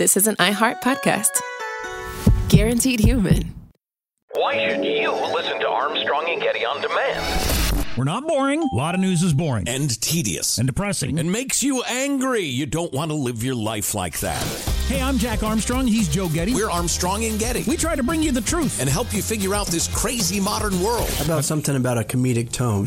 this is an iHeart podcast. Guaranteed human. Why should you listen to Armstrong and Getty on demand? We're not boring. A lot of news is boring. And tedious. And depressing. And makes you angry. You don't want to live your life like that. Hey, I'm Jack Armstrong. He's Joe Getty. We're Armstrong and Getty. We try to bring you the truth. And help you figure out this crazy modern world. How about something about a comedic tone?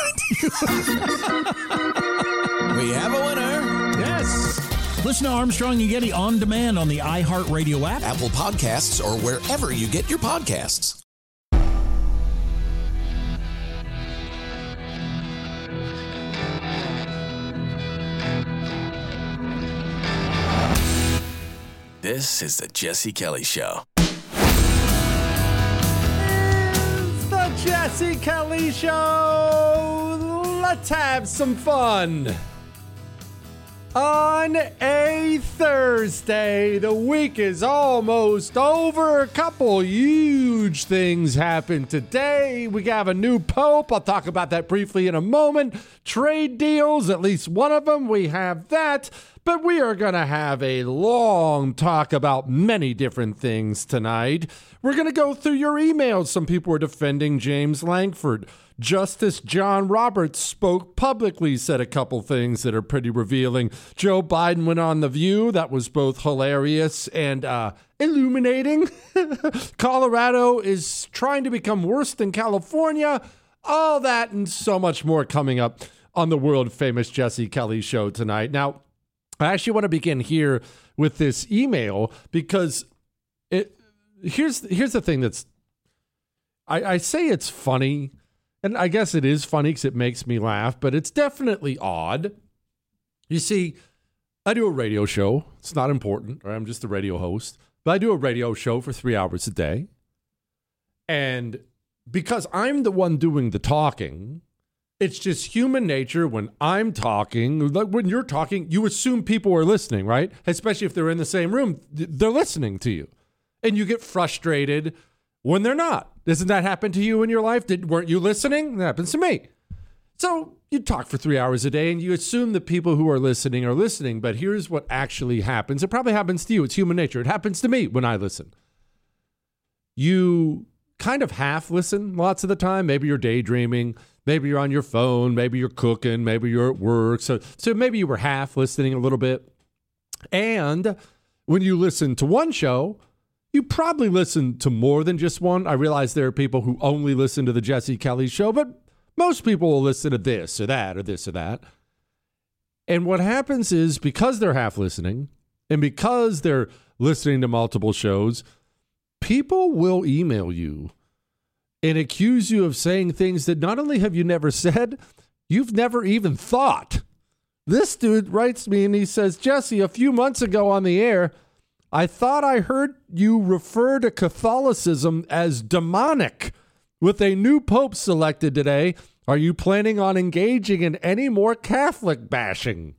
We have a winner. Yes. Listen to Armstrong and Getty on demand on the iHeartRadio app, Apple Podcasts, or wherever you get your podcasts. This is the Jesse Kelly Show. It's the Jesse Kelly Show. Let's have some fun. On a Thursday, the week is almost over. A couple huge things happened today. We have a new pope. I'll talk about that briefly in a moment. Trade deals, at least one of them. We have that. But we are going to have a long talk about many different things tonight. We're going to go through your emails. Some people are defending James Lankford. Justice John Roberts spoke publicly, said a couple things that are pretty revealing. Joe Biden went on The View. That was both hilarious and illuminating. Colorado is trying to become worse than California. All that and so much more coming up on the world-famous Jesse Kelly Show tonight. Now, I actually want to begin here with this email because here's the thing that's, I say it's funny, and I guess it is funny because it makes me laugh, but it's definitely odd. You see, I do a radio show. It's not important, or I'm just a radio host, but I do a radio show for 3 hours a day. And because I'm the one doing the talking, it's just human nature when I'm talking, like when you're talking, you assume people are listening, right? Especially if they're in the same room, they're listening to you. And you get frustrated when they're not. Doesn't that happen to you in your life? Weren't you listening? That happens to me. So you talk for 3 hours a day and you assume the people who are listening, but here's what actually happens. It probably happens to you. It's human nature. It happens to me when I listen. You kind of half listen lots of the time. Maybe you're daydreaming. Maybe you're on your phone. Maybe you're cooking. Maybe you're at work. So maybe you were half listening a little bit. And when you listen to one show, you probably listen to more than just one. I realize there are people who only listen to the Jesse Kelly Show, but most people will listen to this or that or this or that. And what happens is because they're half listening and because they're listening to multiple shows, people will email you and accuse you of saying things that not only have you never said, you've never even thought. This dude writes me and he says, Jesse, a few months ago on the air, I thought I heard you refer to Catholicism as demonic. With a new pope selected today, are you planning on engaging in any more Catholic bashing?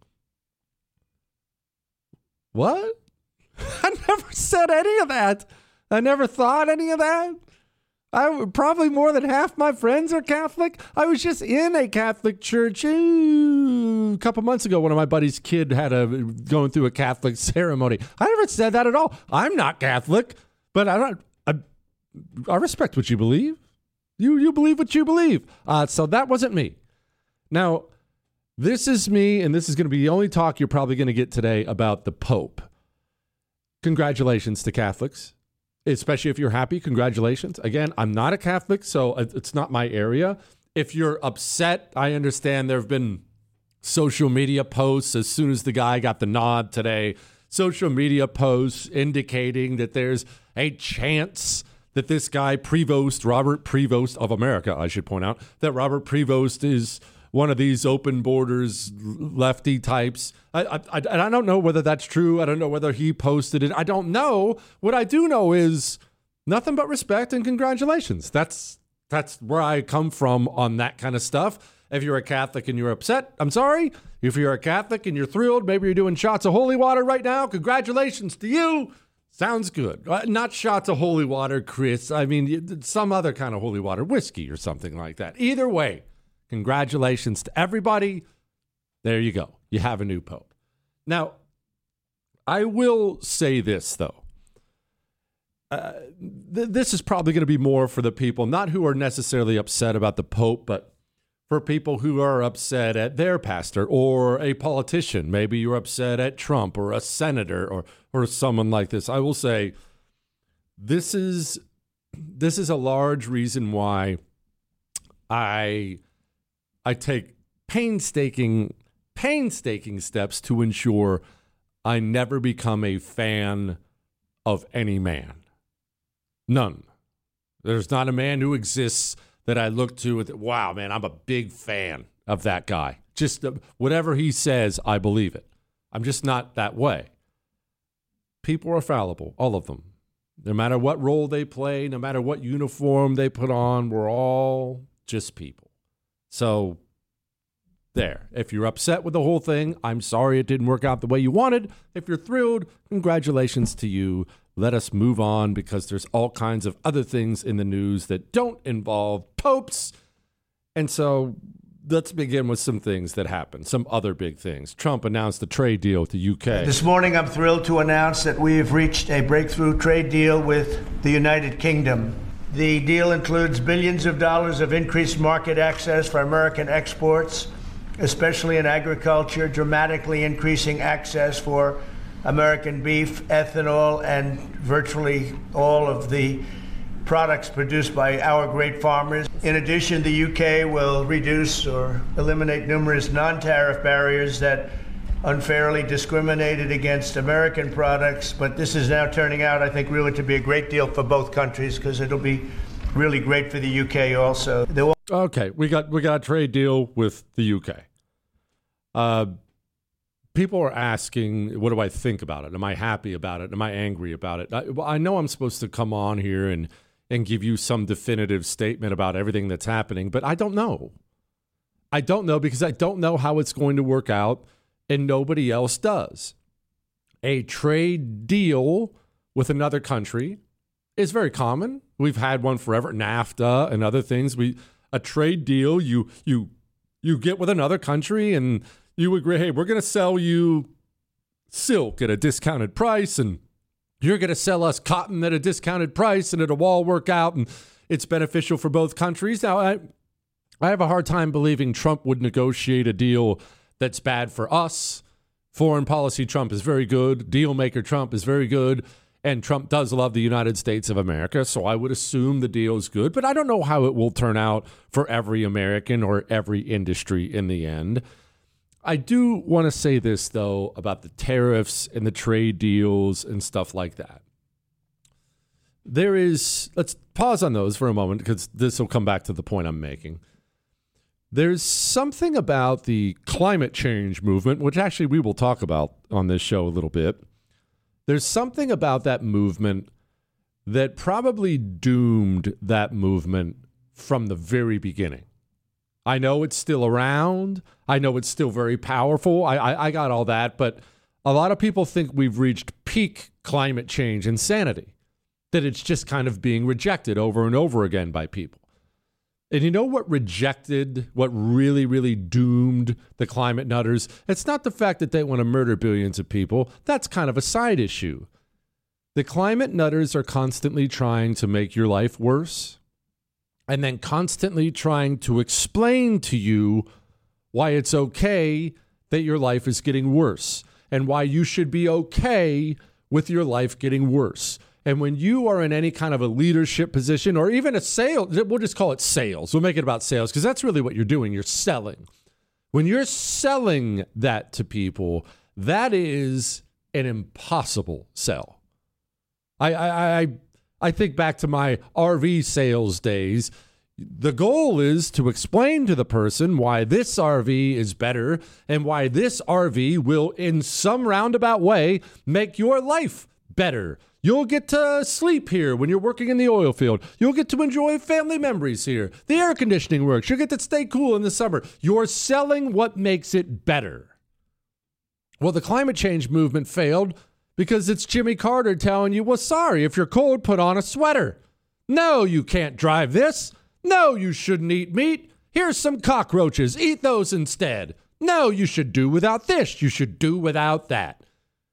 What? I never said any of that. I never thought any of that. Probably more than half my friends are Catholic. I was just in a Catholic church a couple months ago. One of my buddy's kid had going through a Catholic ceremony. I never said that at all. I'm not Catholic, but I respect what you believe. You believe what you believe. So that wasn't me. Now, this is me, and this is going to be the only talk you're probably going to get today about the Pope. Congratulations to Catholics. Especially if you're happy, congratulations. Again, I'm not a Catholic, so it's not my area. If you're upset, I understand there have been social media posts as soon as the guy got the nod today. Social media posts indicating that there's a chance that this guy Prevost, Robert Prevost of America, I should point out, that Robert Prevost is one of these open borders lefty types. I don't know whether that's true. I don't know whether he posted it. I don't know. What I do know is nothing but respect and congratulations. That's where I come from on that kind of stuff. If you're a Catholic and you're upset, I'm sorry. If you're a Catholic and you're thrilled, maybe you're doing shots of holy water right now, congratulations to you. Sounds good. Not shots of holy water, Chris. I mean, some other kind of holy water, whiskey or something like that. Either way, congratulations to everybody. There you go. You have a new pope. Now, I will say this, though. This is probably going to be more for the people, not who are necessarily upset about the Pope, but for people who are upset at their pastor or a politician. Maybe you're upset at Trump or a senator or someone like this. I will say this is a large reason why I take painstaking steps to ensure I never become a fan of any man. None. There's not a man who exists that I look to with, wow, man, I'm a big fan of that guy. Just whatever he says, I believe it. I'm just not that way. People are fallible, all of them. No matter what role they play, no matter what uniform they put on, we're all just people. So there. If you're upset with the whole thing, I'm sorry it didn't work out the way you wanted. If you're thrilled, congratulations to you. Let us move on because there's all kinds of other things in the news that don't involve popes. And so let's begin with some things that happened, some other big things. Trump announced a trade deal with the UK. This morning, I'm thrilled to announce that we have reached a breakthrough trade deal with the United Kingdom. The deal includes billions of dollars of increased market access for American exports, especially in agriculture, dramatically increasing access for American beef, ethanol, and virtually all of the products produced by our great farmers. In addition, the UK will reduce or eliminate numerous non-tariff barriers that unfairly discriminated against American products. But this is now turning out, I think, really to be a great deal for both countries because it'll be really great for the UK also. Okay, we got a trade deal with the UK. People are asking, what do I think about it? Am I happy about it? Am I angry about it? I know I'm supposed to come on here and give you some definitive statement about everything that's happening, but I don't know. I don't know because I don't know how it's going to work out, and nobody else does. A trade deal with another country is very common. We've had one forever, NAFTA and other things. A trade deal, you get with another country and you agree, hey, we're going to sell you silk at a discounted price, and you're going to sell us cotton at a discounted price, and it'll all work out, and it's beneficial for both countries. Now, I have a hard time believing Trump would negotiate a deal that's bad for us. Foreign policy Trump is very good. Deal maker Trump is very good. And Trump does love the United States of America, so I would assume the deal is good. But I don't know how it will turn out for every American or every industry in the end. I do want to say this, though, about the tariffs and the trade deals and stuff like that. Let's pause on those for a moment because this will come back to the point I'm making. There's something about the climate change movement, which actually we will talk about on this show a little bit. There's something about that movement that probably doomed that movement from the very beginning. I know it's still around. I know it's still very powerful. I got all that. But a lot of people think we've reached peak climate change insanity, that it's just kind of being rejected over and over again by people. And you know what really, really doomed the climate nutters? It's not the fact that they want to murder billions of people. That's kind of a side issue. The climate nutters are constantly trying to make your life worse, and then constantly trying to explain to you why it's okay that your life is getting worse and why you should be okay with your life getting worse. And when you are in any kind of a leadership position or even a sales, we'll just call it sales. We'll make it about sales because that's really what you're doing. You're selling. When you're selling that to people, that is an impossible sell. I think back to my RV sales days. The goal is to explain to the person why this RV is better and why this RV will, in some roundabout way, make your life better. You'll get to sleep here when you're working in the oil field. You'll get to enjoy family memories here. The air conditioning works. You'll get to stay cool in the summer. You're selling what makes it better. Well, the climate change movement failed because it's Jimmy Carter telling you, well, sorry, if you're cold, put on a sweater. No, you can't drive this. No, you shouldn't eat meat. Here's some cockroaches. Eat those instead. No, you should do without this. You should do without that.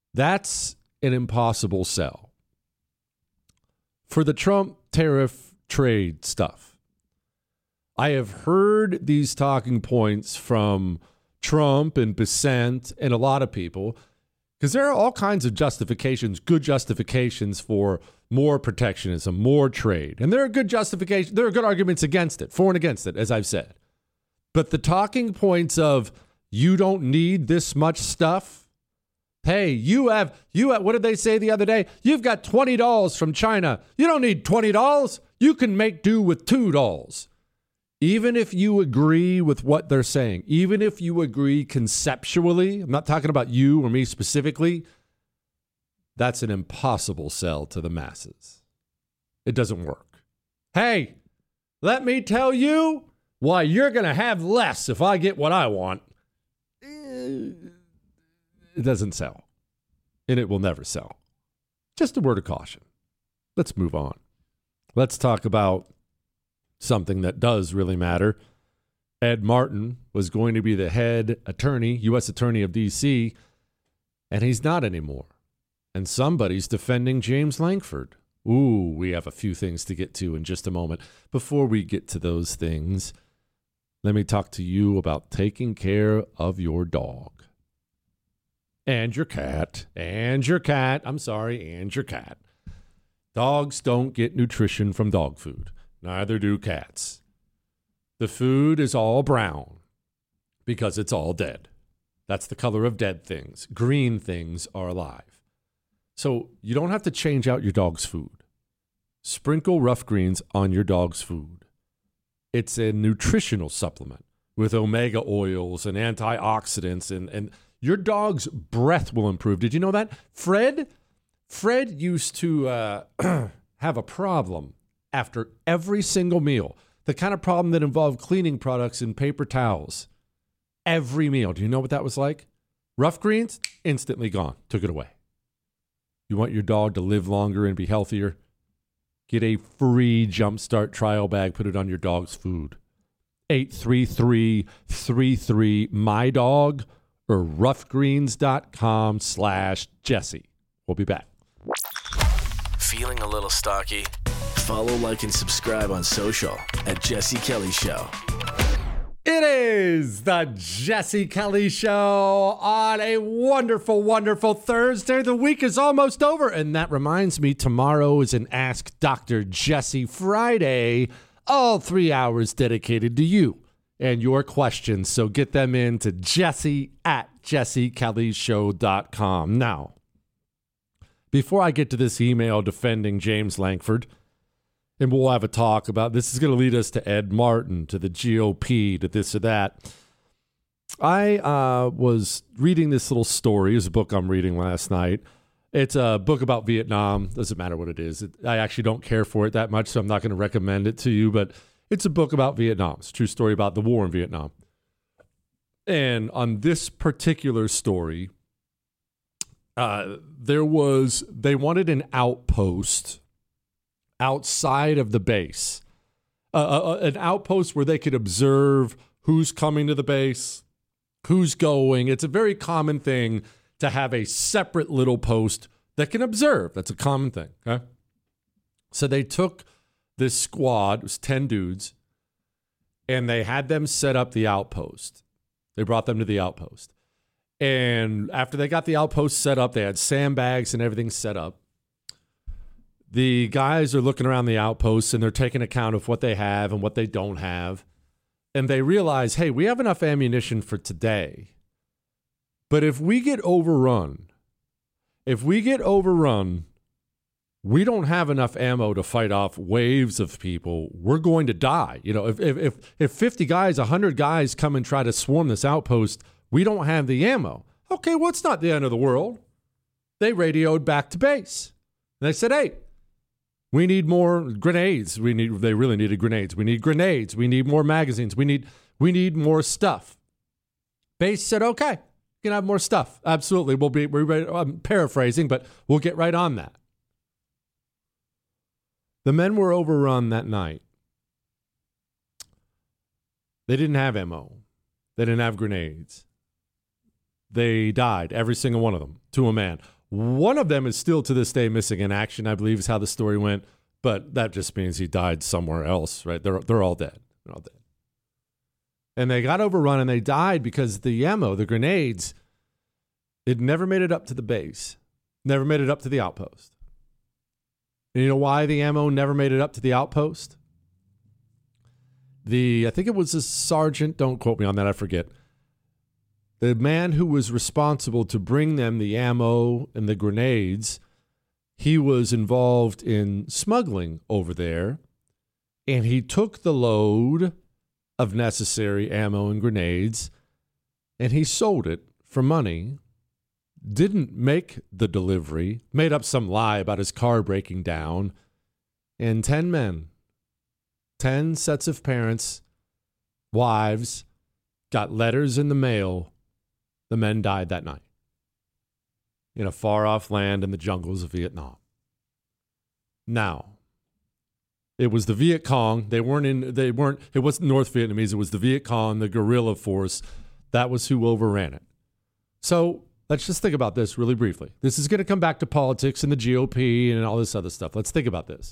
That's an impossible sell. For the Trump tariff trade stuff, I have heard these talking points from Trump and Bessent and a lot of people, because there are all kinds of justifications, good justifications for more protectionism, more trade. And there are good arguments against it, for and against it, as I've said. But the talking points of you don't need this much stuff. Hey, you have, what did they say the other day? You've got $20 from China. You don't need $20. You can make do with $2. Even if you agree with what they're saying, even if you agree conceptually, I'm not talking about you or me specifically, that's an impossible sell to the masses. It doesn't work. Hey, let me tell you why you're going to have less if I get what I want. It doesn't sell, and it will never sell. Just a word of caution. Let's move on. Let's talk about something that does really matter. Ed Martin was going to be the head attorney, U.S. Attorney of D.C., and he's not anymore. And somebody's defending James Lankford. Ooh, we have a few things to get to in just a moment. Before we get to those things, let me talk to you about taking care of your dog. And your cat. And your cat. Dogs don't get nutrition from dog food. Neither do cats. The food is all brown because it's all dead. That's the color of dead things. Green things are alive. So you don't have to change out your dog's food. Sprinkle Rough Greens on your dog's food. It's a nutritional supplement with omega oils and antioxidants, and your dog's breath will improve. Did you know that? Fred used to have a problem after every single meal. The kind of problem that involved cleaning products and paper towels. Every meal. Do you know what that was like? Rough Greens, instantly gone. Took it away. You want your dog to live longer and be healthier? Get a free Jumpstart trial bag. Put it on your dog's food. 833-33-MY-DOG or roughgreens.com/Jesse. We'll be back. Feeling a little stocky? Follow, like, and subscribe on social at Jesse Kelly Show. It is the Jesse Kelly Show on a wonderful, wonderful Thursday. The week is almost over. And that reminds me, tomorrow is an Ask Dr. Jesse Friday. All 3 hours dedicated to you and your questions. So get them in to Jesse at jessekellyshow.com. Now, before I get to this email defending James Lankford, and we'll have a talk about this is going to lead us to Ed Martin, to the GOP, to this or that. I was reading this little story. It was a book I'm reading last night. It's a book about Vietnam. Doesn't matter what it is. I actually don't care for it that much, so I'm not going to recommend it to you. But it's a book about Vietnam. It's a true story about the war in Vietnam. And on this particular story, they wanted an outpost outside of the base, an outpost where they could observe who's coming to the base, who's going. It's a very common thing to have a separate little post that can observe. That's a common thing. Okay? So they took this squad, it was 10 dudes, and they had them set up the outpost. They brought them to the outpost. And after they got the outpost set up, they had sandbags and everything set up. The guys are looking around the outposts and they're taking account of what they have and what they don't have. And they realize, hey, we have enough ammunition for today. But if we get overrun, we don't have enough ammo to fight off waves of people. We're going to die. You know, if 50 guys, 100 guys come and try to swarm this outpost, we don't have the ammo. Okay, well, it's not the end of the world. They radioed back to base. And they said, hey, we need more grenades. They really needed grenades. We need grenades. We need more magazines. We need more stuff. Base said, okay, you can have more stuff. Absolutely. We're ready. I'm paraphrasing, but we'll get right on that. The men were overrun that night. They didn't have ammo. They didn't have grenades. They died, every single one of them, to a man. One of them is still to this day missing in action, I believe is how the story went. But that just means he died somewhere else, right? They're all dead. They're all dead. And they got overrun and they died because the ammo, the grenades, it never made it up to the base. Never made it up to the outpost. And you know why the ammo never made it up to the outpost? I think it was a sergeant, don't quote me on that, I forget. The man who was responsible to bring them the ammo and the grenades, he was involved in smuggling over there, and he took the load of necessary ammo and grenades, and he sold it for money, didn't make the delivery, made up some lie about his car breaking down, and 10 men, 10 sets of parents, wives, got letters in the mail. The men died that night in a far-off land in the jungles of Vietnam. Now, it was the Viet Cong. It wasn't North Vietnamese. It was the Viet Cong, the guerrilla force. That was who overran it. So let's just think about this really briefly. This is going to come back to politics and the GOP and all this other stuff. Let's think about this.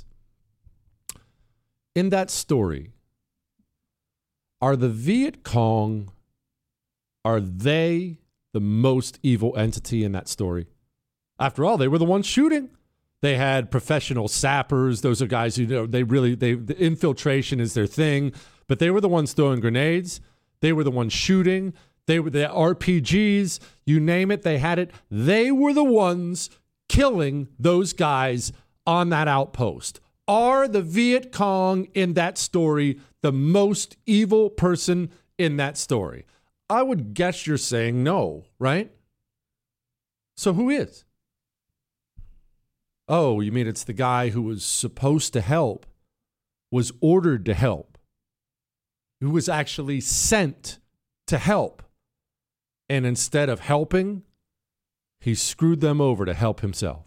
In that story, are the Viet Cong, are they the most evil entity in that story? After all, they were the ones shooting. They had professional sappers. Those are guys who, the infiltration is their thing. But they were the ones throwing grenades. They were the ones shooting. They were the RPGs. You name it, they had it. They were the ones killing those guys on that outpost. Are the Viet Cong in that story the most evil person in that story? I would guess you're saying no, right? So who is? Oh, you mean it's the guy who was supposed to help, was ordered to help, who was actually sent to help, and instead of helping, he screwed them over to help himself.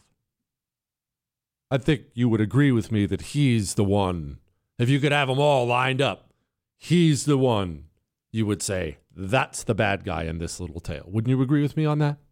I think you would agree with me that he's the one. If you could have them all lined up, he's the one. You would say, that's the bad guy in this little tale. Wouldn't you agree with me on that?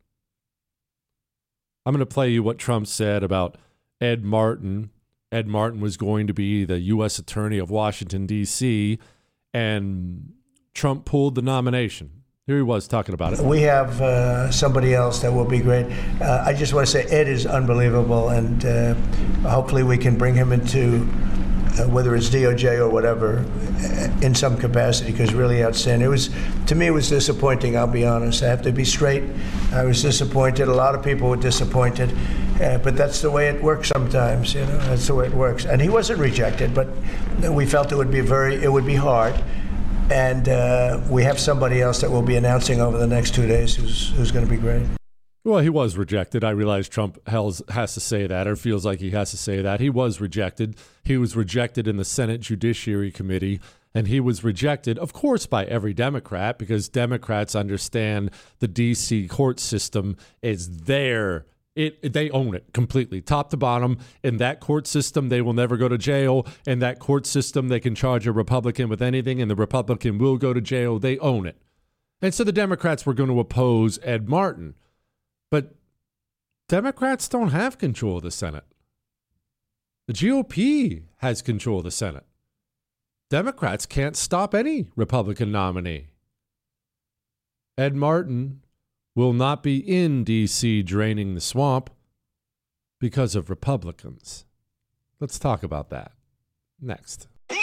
I'm going to play you what Trump said about Ed Martin. Ed Martin was going to be the U.S. Attorney of Washington, D.C., and Trump pulled the nomination. Here he was talking about it. We have somebody else that will be great. I just want to say Ed is unbelievable, and hopefully we can bring him into, whether it's DOJ or whatever, in some capacity, because really outstanding. To me, it was disappointing, I'll be honest. I have to be straight. I was disappointed. A lot of people were disappointed, but that's the way it works sometimes, That's the way it works. And he wasn't rejected, but we felt it would be hard. And we have somebody else that we'll be announcing over the next 2 days who's going to be great. Well, he was rejected. I realize Trump has to say that, or feels like he has to say that. He was rejected. He was rejected in the Senate Judiciary Committee, and he was rejected, of course, by every Democrat, because Democrats understand the D.C. court system is there. They own it completely, top to bottom. In that court system, they will never go to jail. In that court system, they can charge a Republican with anything, and the Republican will go to jail. They own it. And so the Democrats were going to oppose Ed Martin. But Democrats don't have control of the Senate. The GOP has control of the Senate. Democrats can't stop any Republican nominee. Ed Martin will not be in D.C. draining the swamp because of Republicans. Let's talk about that next.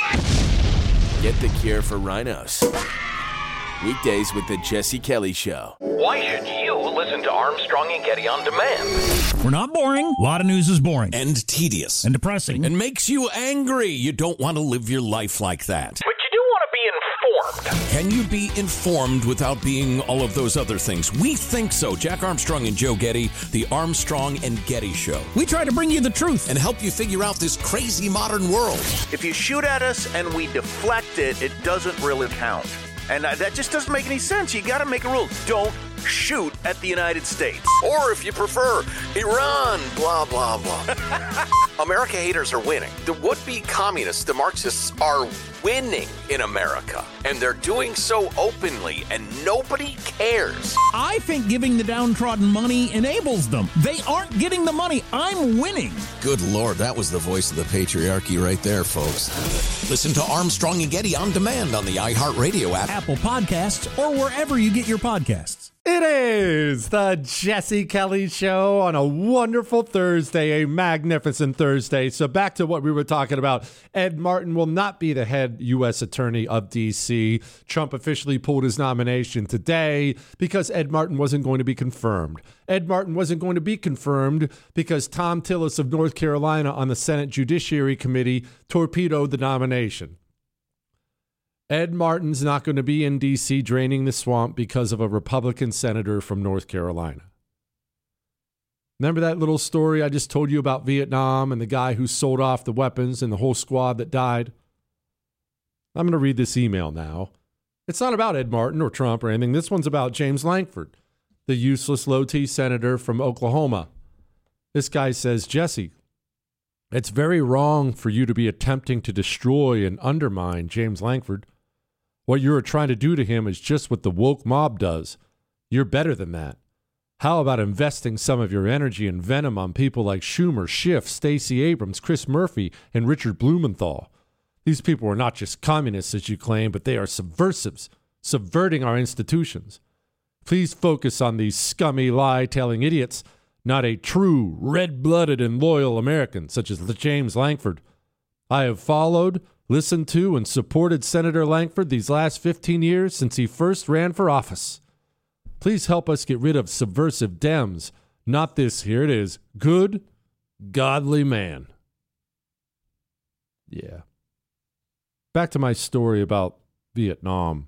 Get the cure for rhinos. Weekdays with the Jesse Kelly Show. Why should you listen to Armstrong and Getty on demand? We're not boring. A lot of news is boring. And tedious. And depressing. And makes you angry. You don't want to live your life like that. But you do want to be informed. Can you be informed without being all of those other things? We think so. Jack Armstrong and Joe Getty, the Armstrong and Getty Show. We try to bring you the truth and help you figure out this crazy modern world. If you shoot at us and we deflect it, it doesn't really count. And that just doesn't make any sense. You got to make a rule. Don't shoot at the United States. Or if you prefer, Iran, blah, blah, blah. America haters are winning. The would-be communists, the Marxists, are winning in America. And they're doing so openly, and nobody cares. I think giving the downtrodden money enables them. They aren't getting the money. I'm winning. Good Lord, that was the voice of the patriarchy right there, folks. Listen to Armstrong and Getty on demand on the iHeartRadio app, Apple Podcasts, or wherever you get your podcasts. It is the Jesse Kelly Show on a wonderful Thursday, a magnificent Thursday. So back to what we were talking about. Ed Martin will not be the head U.S. Attorney of D.C. Trump officially pulled his nomination today because Ed Martin wasn't going to be confirmed. Ed Martin wasn't going to be confirmed because Tom Tillis of North Carolina on the Senate Judiciary Committee torpedoed the nomination. Ed Martin's not going to be in D.C. draining the swamp because of a Republican senator from North Carolina. Remember that little story I just told you about Vietnam and the guy who sold off the weapons and the whole squad that died? I'm going to read this email now. It's not about Ed Martin or Trump or anything. This one's about James Lankford, the useless low-T senator from Oklahoma. This guy says, Jesse, it's very wrong for you to be attempting to destroy and undermine James Lankford. What you're trying to do to him is just what the woke mob does. You're better than that. How about investing some of your energy and venom on people like Schumer, Schiff, Stacey Abrams, Chris Murphy, and Richard Blumenthal? These people are not just communists, as you claim, but they are subversives, subverting our institutions. Please focus on these scummy, lie-telling idiots, not a true, red-blooded and loyal American such as James Lankford. I have followed, listened to, and supported Senator Lankford these last 15 years since he first ran for office. Please help us get rid of subversive Dems, not this, here it is, good, godly man. Yeah. Back to my story about Vietnam.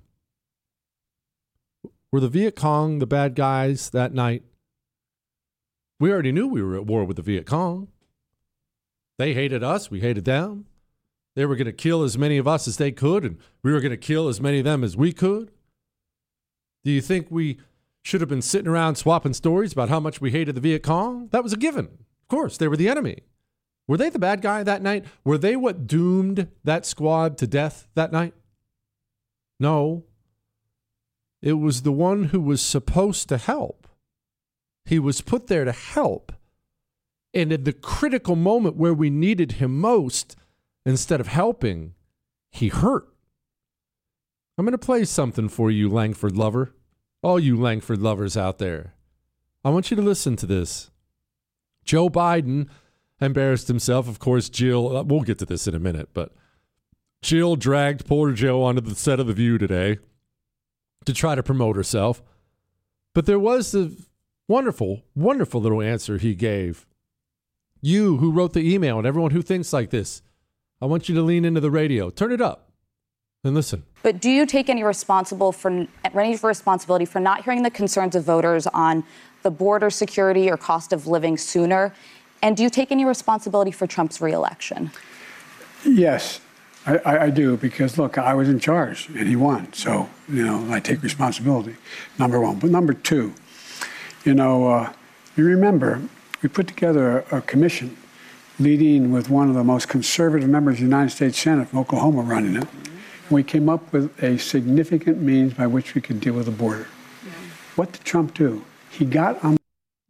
Were the Viet Cong the bad guys that night? We already knew we were at war with the Viet Cong. They hated us, we hated them. They were going to kill as many of us as they could, and we were going to kill as many of them as we could. Do you think we should have been sitting around swapping stories about how much we hated the Viet Cong? That was a given. Of course, they were the enemy. Were they the bad guy that night? Were they what doomed that squad to death that night? No. It was the one who was supposed to help. He was put there to help. And at the critical moment where we needed him most, instead of helping, he hurt. I'm going to play something for you, Lankford lover. All you Lankford lovers out there. I want you to listen to this. Joe Biden embarrassed himself. Of course, Jill, we'll get to this in a minute, but Jill dragged poor Joe onto the set of The View today to try to promote herself. But there was the wonderful, wonderful little answer he gave. You who wrote the email and everyone who thinks like this, I want you to lean into the radio. Turn it up and listen. But do you take any responsibility for not hearing the concerns of voters on the border security or cost of living sooner? And do you take any responsibility for Trump's reelection? Yes, I do, because, look, I was in charge and he won. So, I take responsibility, number one. But number two, you remember we put together a commission leading with one of the most conservative members of the United States Senate from Oklahoma running it. And we came up with a significant means by which we could deal with the border. Yeah. What did Trump do? He got on.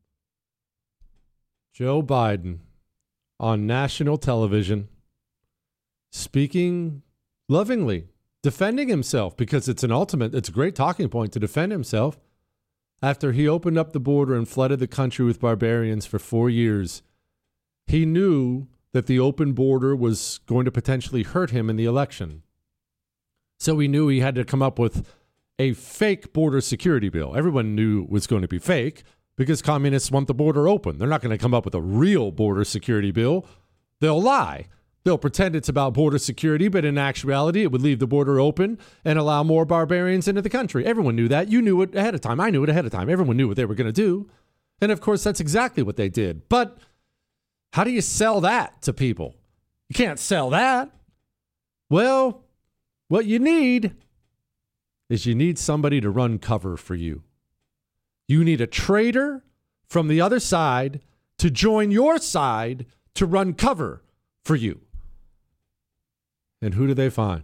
Joe Biden on national television speaking lovingly, defending himself, because it's a great talking point to defend himself after he opened up the border and flooded the country with barbarians for 4 years. He knew that the open border was going to potentially hurt him in the election. So he knew he had to come up with a fake border security bill. Everyone knew it was going to be fake because communists want the border open. They're not going to come up with a real border security bill. They'll lie. They'll pretend it's about border security, but in actuality, it would leave the border open and allow more barbarians into the country. Everyone knew that. You knew it ahead of time. I knew it ahead of time. Everyone knew what they were going to do. And of course, that's exactly what they did. But how do you sell that to people? You can't sell that. Well, what you need is somebody to run cover for you. You need a traitor from the other side to join your side to run cover for you. And who do they find?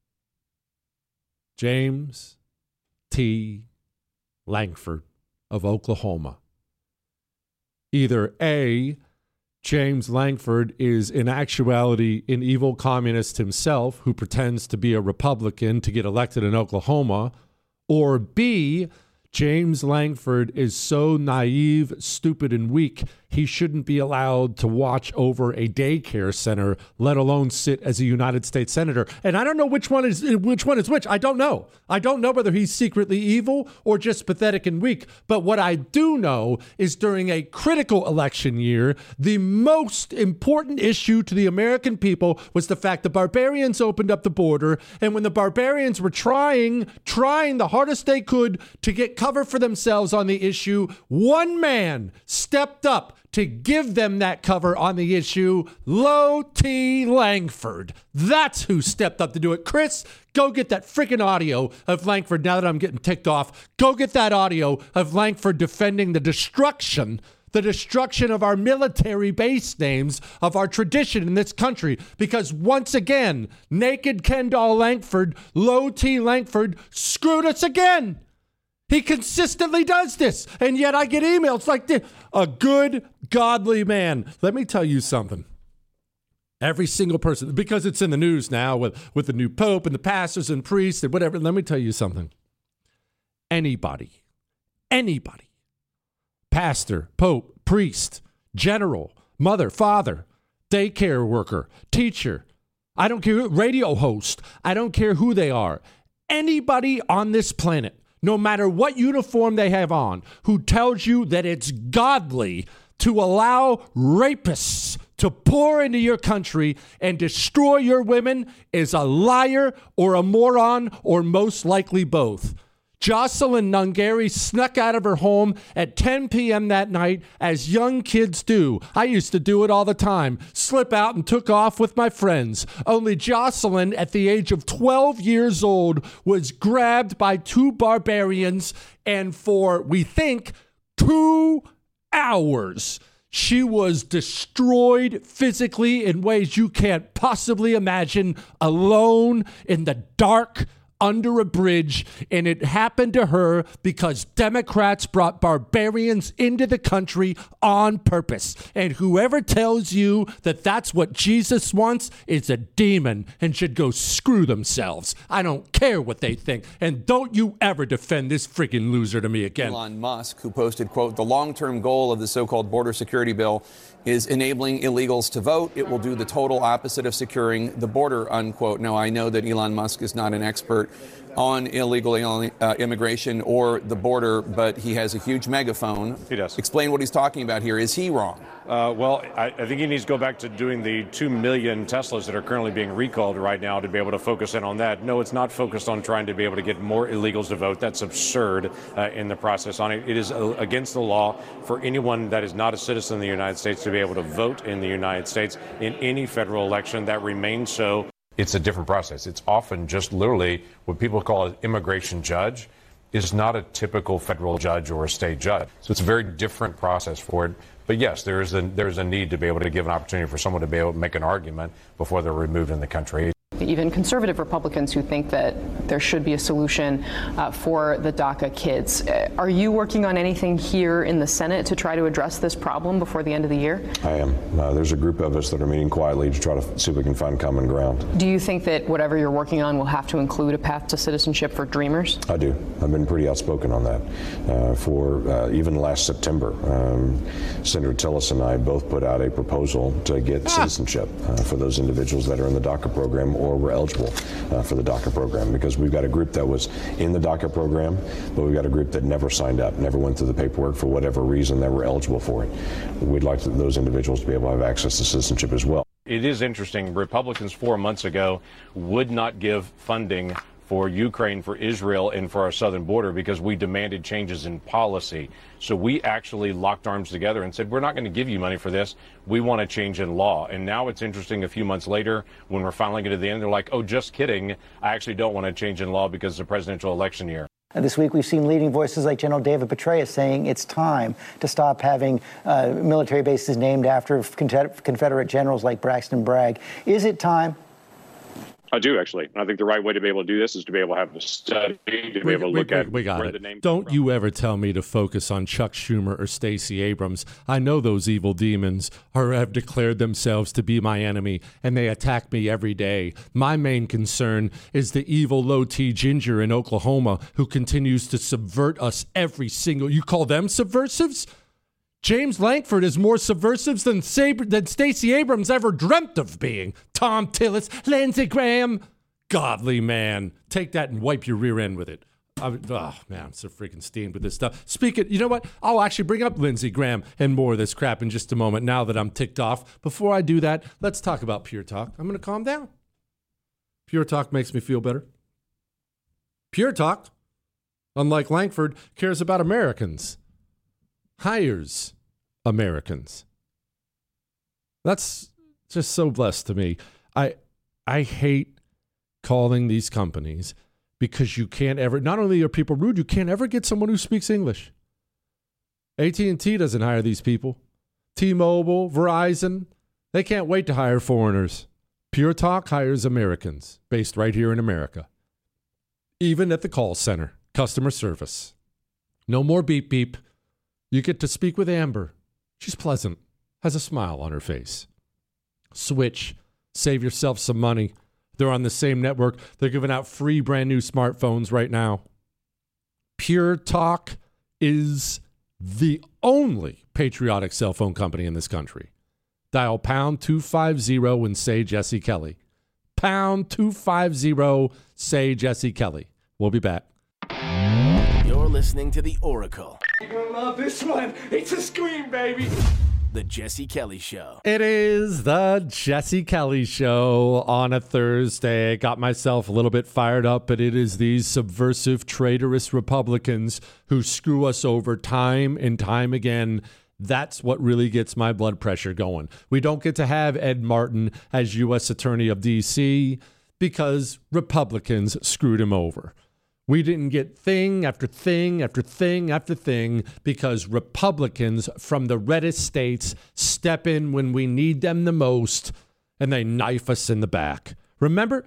James T. Lankford of Oklahoma. Either A, James Lankford is in actuality an evil communist himself who pretends to be a Republican to get elected in Oklahoma, or B, James Lankford is so naive, stupid, and weak, he shouldn't be allowed to watch over a daycare center, let alone sit as a United States senator. And I don't know which one is which. I don't know. I don't know whether he's secretly evil or just pathetic and weak. But what I do know is during a critical election year, the most important issue to the American people was the fact the barbarians opened up the border. And when the barbarians were trying the hardest they could to get cover for themselves on the issue, one man stepped up to give them that cover on the issue, Low T. Lankford. That's who stepped up to do it. Chris, go get that freaking audio of Lankford. Now that I'm getting ticked off, go get that audio of Lankford defending the destruction of our military base names, of our tradition in this country. Because once again, naked Ken doll Lankford, Low T. Lankford, screwed us again. He consistently does this, and yet I get emails like this. A good, godly man. Let me tell you something. Every single person, because it's in the news now with the new pope and the pastors and priests and whatever, let me tell you something. Anybody, pastor, pope, priest, general, mother, father, daycare worker, teacher, I don't care, radio host, I don't care who they are. Anybody on this planet, no matter what uniform they have on, who tells you that it's godly to allow rapists to pour into your country and destroy your women is a liar or a moron or most likely both. Jocelyn Nungary snuck out of her home at 10 p.m. that night, as young kids do. I used to do it all the time. Slip out and took off with my friends. Only Jocelyn, at the age of 12 years old, was grabbed by two barbarians, and for, we think, 2 hours, she was destroyed physically in ways you can't possibly imagine, alone in the dark, under a bridge, and it happened to her because Democrats brought barbarians into the country on purpose. And whoever tells you that that's what Jesus wants is a demon and should go screw themselves. I don't care what they think. And don't you ever defend this freaking loser to me again. Elon Musk, who posted, quote, "The long-term goal of the so-called border security bill is enabling illegals to vote. It will do the total opposite of securing the border," unquote. Now, I know that Elon Musk is not an expert on illegal immigration or the border, but he has a huge megaphone. He does. Explain what he's talking about here. Is he wrong? Well, I think he needs to go back to doing the 2 million Teslas that are currently being recalled right now to be able to focus in on that. No, it's not focused on trying to be able to get more illegals to vote. That's absurd in the process on it. It is against the law for anyone that is not a citizen of the United States to be able to vote in the United States in any federal election. That remains so. It's a different process. It's often just literally what people call an immigration judge is not a typical federal judge or a state judge. So it's a very different process for it. But yes, there is a need to be able to give an opportunity for someone to be able to make an argument before they're removed in the country. Even conservative Republicans who think that there should be a solution for the DACA kids. Are you working on anything here in the Senate to try to address this problem before the end of the year? I am. There's a group of us that are meeting quietly to try to see if we can find common ground. Do you think that whatever you're working on will have to include a path to citizenship for Dreamers? I do. I've been pretty outspoken on that. For even last September, Senator Tillis and I both put out a proposal to get citizenship for those individuals that are in the DACA program or were eligible for the DACA program, because we've got a group that was in the DACA program, but we've got a group that never signed up, never went through the paperwork for whatever reason they were eligible for it. We'd like those individuals to be able to have access to citizenship as well. It is interesting. Republicans 4 months ago would not give funding for Ukraine, for Israel, and for our southern border because we demanded changes in policy. So we actually locked arms together and said, we're not going to give you money for this. We want a change in law. And now it's interesting, a few months later, when we're finally getting to the end, they're like, oh, just kidding. I actually don't want a change in law because it's a presidential election year. This week, we've seen leading voices like General David Petraeus saying it's time to stop having military bases named after Confederate generals like Braxton Bragg. Is it time? I do, actually. I think the right way to be able to do this is to be able to have the study, to be able to look at we got where it. the name. Don't you ever tell me to focus on Chuck Schumer or Stacey Abrams. I know those evil demons have declared themselves to be my enemy, and they attack me every day. My main concern is the evil low-T ginger in Oklahoma who continues to subvert us every single... You call them subversives? James Lankford is more subversive than Stacey Abrams ever dreamt of being. Tom Tillis, Lindsey Graham, godly man. Take that and wipe your rear end with it. Oh, man, I'm so freaking steamed with this stuff. Speaking, you know what? I'll actually bring up Lindsey Graham and more of this crap in just a moment now that I'm ticked off. Before I do that, let's talk about Pure Talk. I'm going to calm down. Pure Talk makes me feel better. Pure Talk, unlike Lankford, cares about Americans. Hires Americans. That's just so blessed to me. I hate calling these companies because you can't ever, not only are people rude, you can't ever get someone who speaks English. AT&T doesn't hire these people. T-Mobile, Verizon, they can't wait to hire foreigners. Pure Talk hires Americans based right here in America. Even at the call center, customer service. No more beep beep. You get to speak with Amber. She's pleasant, has a smile on her face. Switch, save yourself some money. They're on the same network. They're giving out free brand new smartphones right now. Pure Talk is the only patriotic cell phone company in this country. Dial pound 250 and say Jesse Kelly. Pound 250, say Jesse Kelly. We'll be back. You're listening to The Oracle. You're gonna love this one. It's a scream, baby. The Jesse Kelly Show. It is the Jesse Kelly Show on a Thursday. Got myself a little bit fired up, but it is these subversive, traitorous Republicans who screw us over time and time again. That's what really gets my blood pressure going. We don't get to have Ed Martin as U.S. Attorney of D.C. because Republicans screwed him over. We didn't get thing after thing after thing after thing because Republicans from the reddest states step in when we need them the most and they knife us in the back. Remember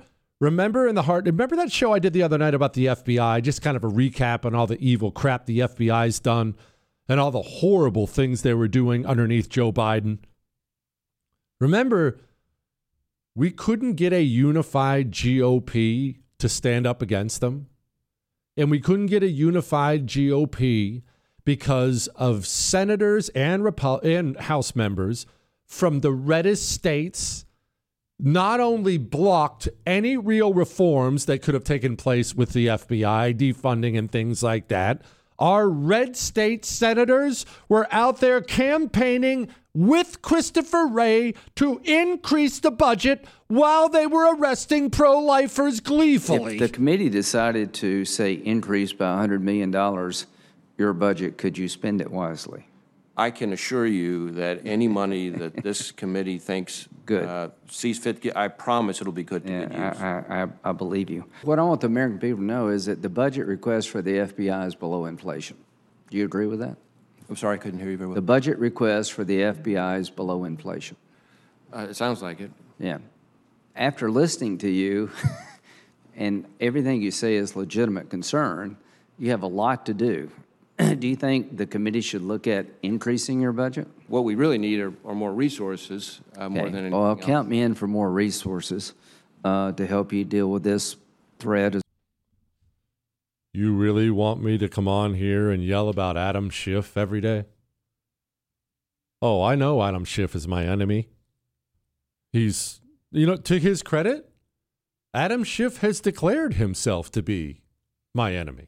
that show I did the other night about the FBI? Just kind of a recap on all the evil crap the FBI's done and all the horrible things they were doing underneath Joe Biden. Remember, we couldn't get a unified GOP to stand up against them. And we couldn't get a unified GOP because of senators and House members from the reddest states not only blocked any real reforms that could have taken place with the FBI, defunding and things like that. Our red state senators were out there campaigning with Christopher Wray to increase the budget while they were arresting pro-lifers gleefully. If the committee decided to, say, increase by $100 million your budget, could you spend it wisely? I can assure you that any money that this committee thinks sees fit, I promise it'll be good to good use. I believe you. What I want the American people to know is that the budget request for the FBI is below inflation. Do you agree with that? I'm sorry, I couldn't hear you very well. The budget request for the FBI is below inflation. It sounds like it. Yeah. After listening to you, and everything you say is legitimate concern, you have a lot to do. Do you think the committee should look at increasing your budget? What we really need are more resources, more than anything Well, else. count me in for more resources to help you deal with this threat. You really want me to come on here and yell about Adam Schiff every day? Oh, I know Adam Schiff is my enemy. He's, to his credit, Adam Schiff has declared himself to be my enemy.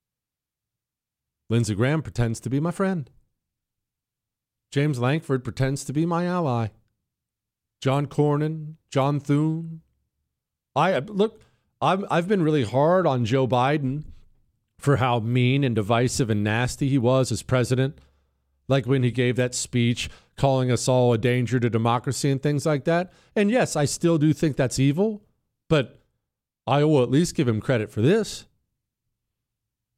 Lindsey Graham pretends to be my friend. James Lankford pretends to be my ally. John Cornyn, John Thune. I've been really hard on Joe Biden for how mean and divisive and nasty he was as president. Like when he gave that speech calling us all a danger to democracy and things like that. And yes, I still do think that's evil, but I will at least give him credit for this.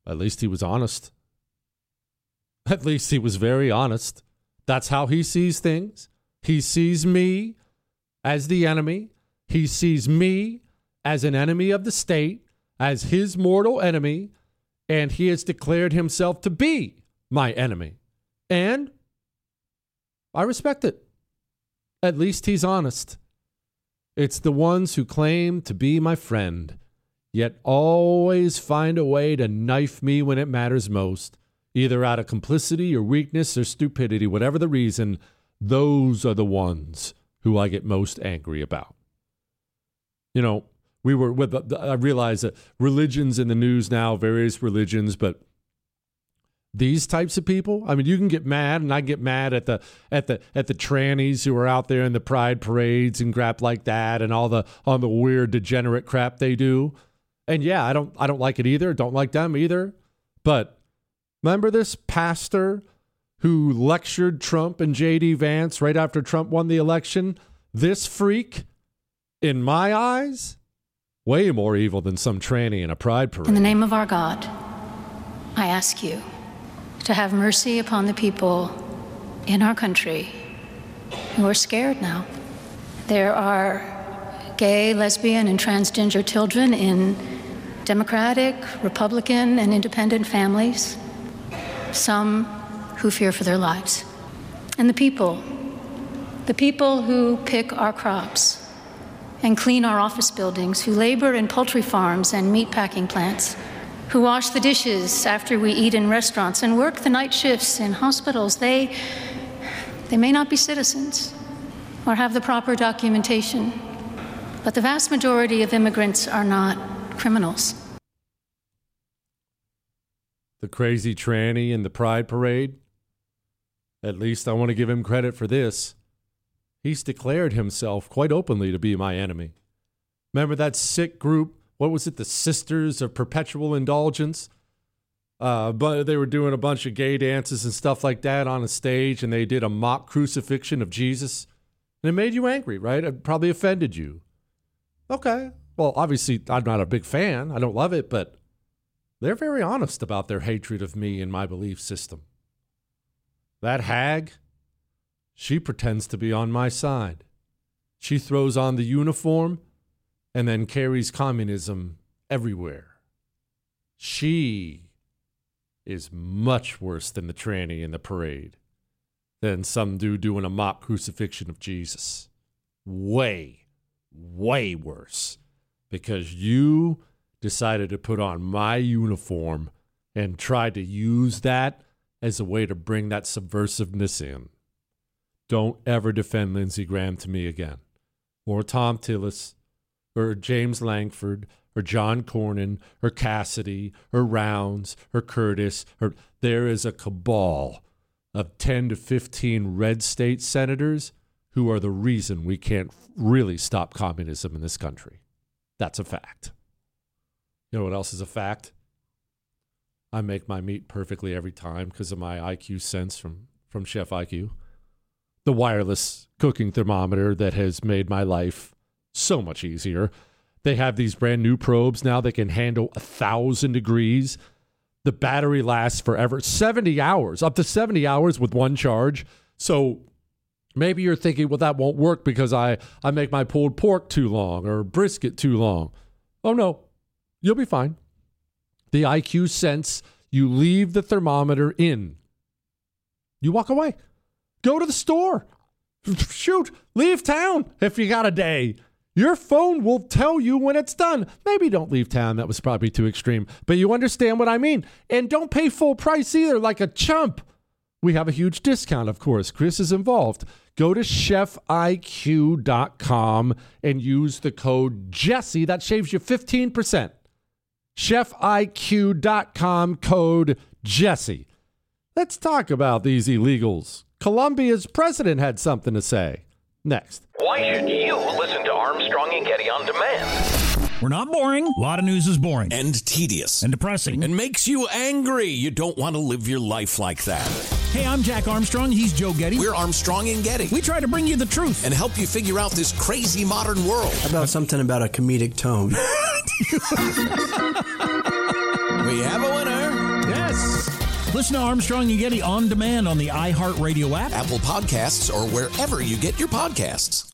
At least he was honest. At least he was very honest. That's how he sees things. He sees me as the enemy. He sees me as an enemy of the state, as his mortal enemy, and he has declared himself to be my enemy. And I respect it. At least he's honest. It's the ones who claim to be my friend, yet always find a way to knife me when it matters most, either out of complicity or weakness or stupidity, whatever the reason. Those are the ones who I get most angry about. You know, I realize that religions in the news now, various religions, but these types of people, I mean, you can get mad, and I get mad at the trannies who are out there in the pride parades and crap like that, and all the weird degenerate crap they do. And yeah, I don't like it either. Don't like them either. But remember this pastor who lectured Trump and J.D. Vance right after Trump won the election? This freak, in my eyes, way more evil than some tranny in a pride parade. In the name of our God, I ask you to have mercy upon the people in our country who are scared now. There are gay, lesbian, and transgender children in Democratic, Republican, and independent families, some who fear for their lives. And the people who pick our crops and clean our office buildings, who labor in poultry farms and meat packing plants, who wash the dishes after we eat in restaurants and work the night shifts in hospitals, they may not be citizens or have the proper documentation, but the vast majority of immigrants are not criminals. The crazy tranny in the pride parade, at least I want to give him credit for this. He's declared himself quite openly to be my enemy. Remember that sick group? What was it? The Sisters of Perpetual Indulgence? But they were doing a bunch of gay dances and stuff like that on a stage, and they did a mock crucifixion of Jesus. And it made you angry, right? It probably offended you. Okay. Well, obviously, I'm not a big fan. I don't love it, but they're very honest about their hatred of me and my belief system. That hag, she pretends to be on my side. She throws on the uniform and then carries communism everywhere. She is much worse than the tranny in the parade, than some dude doing a mock crucifixion of Jesus. Way, way worse. Because you decided to put on my uniform and tried to use that as a way to bring that subversiveness in. Don't ever defend Lindsey Graham to me again, or Tom Tillis, or James Langford, or John Cornyn, or Cassidy, or Rounds, or Curtis. Or there is a cabal of 10 to 15 red state senators who are the reason we can't really stop communism in this country. That's a fact. You know what else is a fact? I make my meat perfectly every time because of my IQ sense from Chef IQ. The wireless cooking thermometer that has made my life so much easier. They have these brand new probes now that can handle 1,000 degrees. The battery lasts forever, 70 hours, up to 70 hours with one charge. So maybe you're thinking, well, that won't work because I make my pulled pork too long or brisket too long. Oh, no, you'll be fine. The IQ Sense, you leave the thermometer in. You walk away. Go to the store. Shoot, leave town if you got a day. Your phone will tell you when it's done. Maybe don't leave town. That was probably too extreme. But you understand what I mean. And don't pay full price either like a chump. We have a huge discount, of course. Chris is involved. Go to chefiq.com and use the code Jesse. That saves you 15%. chefiq.com, code Jesse. Let's talk about these illegals. Colombia's president had something to say. Next. Why should you listen to Armstrong and Getty on demand? We're not boring. A lot of news is boring. And tedious. And depressing. And makes you angry. You don't want to live your life like that. Hey, I'm Jack Armstrong. He's Joe Getty. We're Armstrong and Getty. We try to bring you the truth. And help you figure out this crazy modern world. How about something about a comedic tone? We have a winner. Yes. Listen to Armstrong and Getty on demand on the iHeartRadio app, Apple Podcasts, or wherever you get your podcasts.